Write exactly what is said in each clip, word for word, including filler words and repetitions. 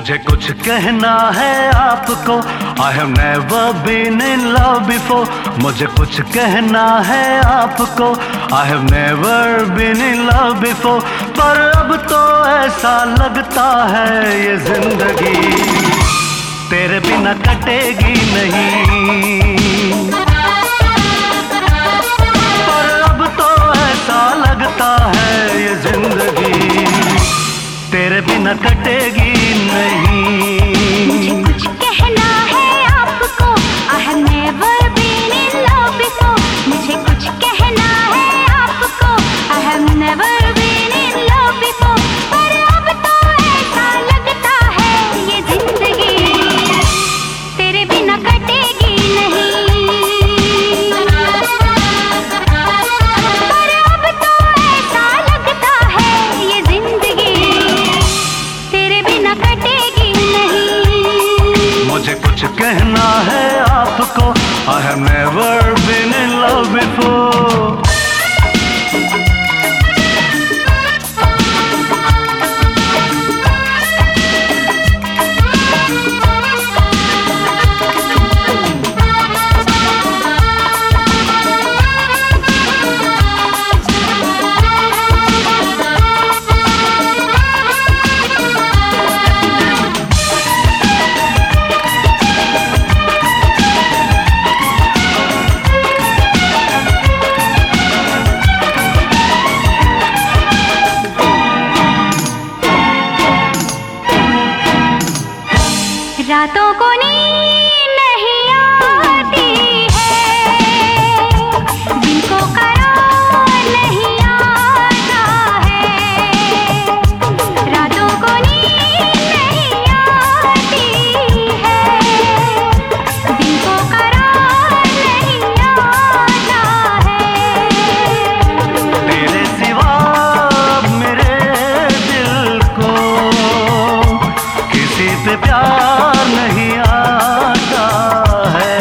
मुझे कुछ कहना है आपको, I have never been in love before. मुझे कुछ कहना है आपको, I have never been in love before. पर अब तो ऐसा लगता है ये जिंदगी तेरे बिना कटेगी नहीं। पर अब तो ऐसा लगता है ये जिंदगी तेरे बिना कटेगी नहीं। मुझे कुछ कहना है आपको, I have never been in love before. मुझे कुछ कहना है आपको, I have never been in love before. पर अब तो ऐसा लगता है ये जिंदगी तेरे बिना कटेगी नहीं। पर अब तो ऐसा लगता है ये जिंदगी तेरे बिना कटेगी नहीं। मुझे कुछ कहना है आपको, I have never been in love before. रातों को नींद नहीं आती है, दिन को करार नहीं आता है। रातों को नींद नहीं आती है, दिन को करार नहीं आता है। तेरे सिवा मेरे दिल को किसी पे प्यार नहीं आता है।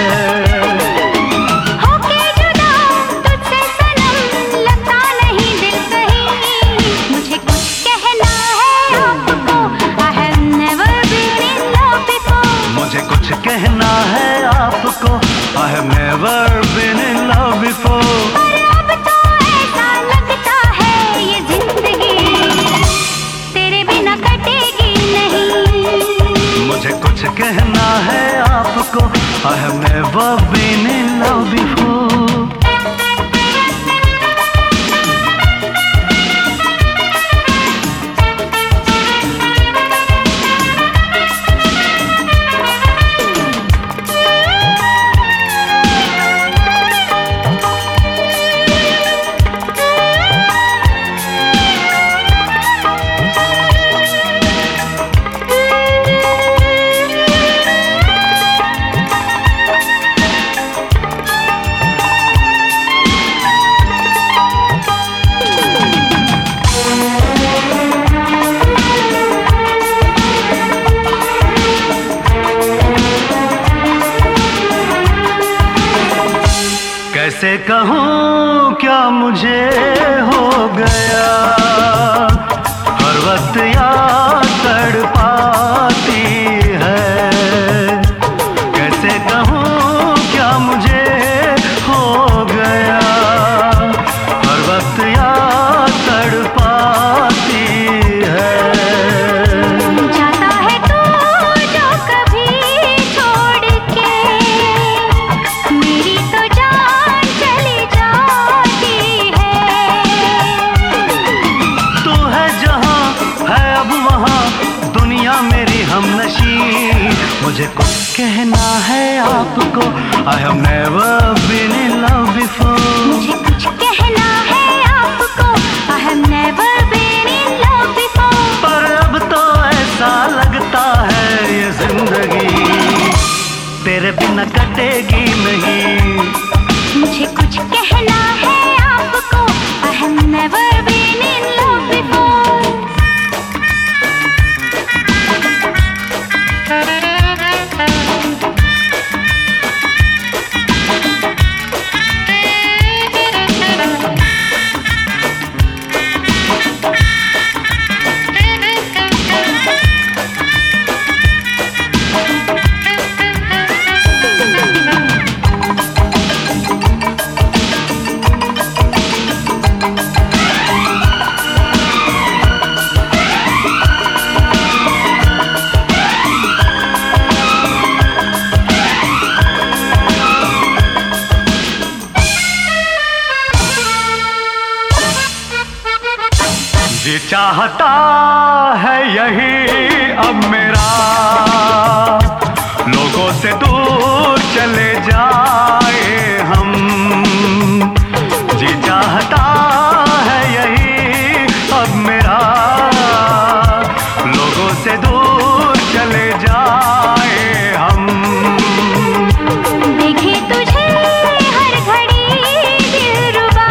होके जुदा तुझसे सनम लगता नहीं दिल कहीं। मुझे कुछ कहना है आपको, I have never been in love before. मुझे कुछ कहना है आपको, I have never been in love before. पर अब तो ऐसा लगता है ये जिंदगी तेरे बिना कटेगी नहीं। मुझे कुछ कहना है आपको, I have never been in love before. कैसे कहूँ क्या मुझे हो गया, हर वक्त याद तड़पाती है। कैसे कहूँ क्या मुझे हो गया, हर वक्त याद तड़पाती है। जाता है तू जो कभी छोड़ के, मेरी तो जान चली जाती है। तू है जहाँ है अब वहाँ दुनिया जी चाहता है यही अब मेरा, लोगों से दूर चले जाए हम। जी चाहता है यही अब मेरा, लोगों से दूर चले जाए हम। देखे तुझे हर घड़ी दिलरुबा,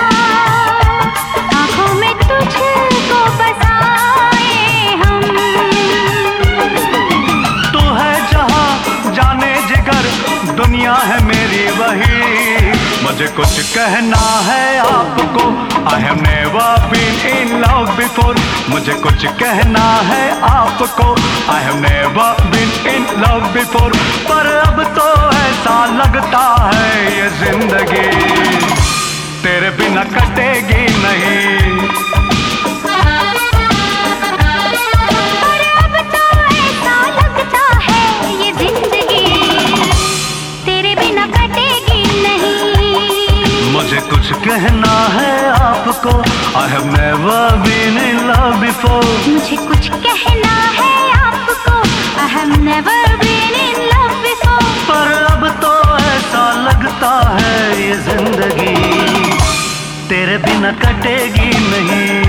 आँखों में तुझको बसाए हम। तू है जहाँ जाने जिगर, दुनिया है मेरी वही। मुझे कुछ कहना है आपको, I have never been in love before। मुझे कुछ कहना है आपको, I have never been in love before। पर अब तो ऐसा लगता है ये जिंदगी तेरे बिना कटेगी नहीं। पर अब तो ऐसा लगता है ये जिंदगी तेरे बिना कटेगी नहीं। मुझे कुछ कहना है आपको, I have never been in love before। मुझे कुछ कहना है आपको, I have never been in love before। पर अब तो ऐसा लगता है ये जिंदगी तेरे बिना कटेगी नहीं।